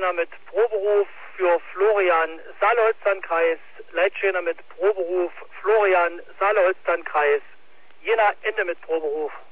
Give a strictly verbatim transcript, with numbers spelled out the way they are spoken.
Leitschäner mit Proberuf für Florian, Saale-Holstein-Kreis. Leitschäner mit Proberuf Florian, Saale-Holstein-Kreis. Jena, Ende mit Proberuf.